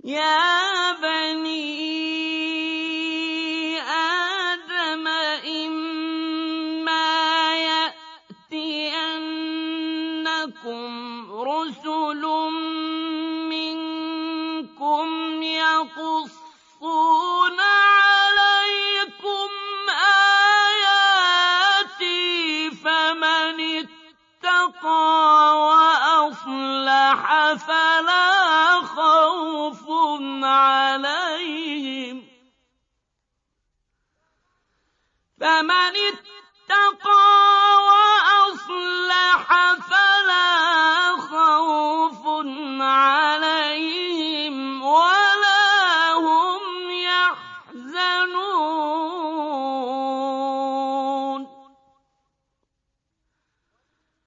يَا بَنِي آدَمَ إِمَّا يَأْتِيَنَّكُمْ رُسُلٌ مِّنكُمْ يَقُصُّونَ عَلَيْكُمْ آيَاتِي فَمَنِ اتَّقَىٰ وَأَصْلَحَ فَلَا خَوْفٌ عَلَيْهِمْ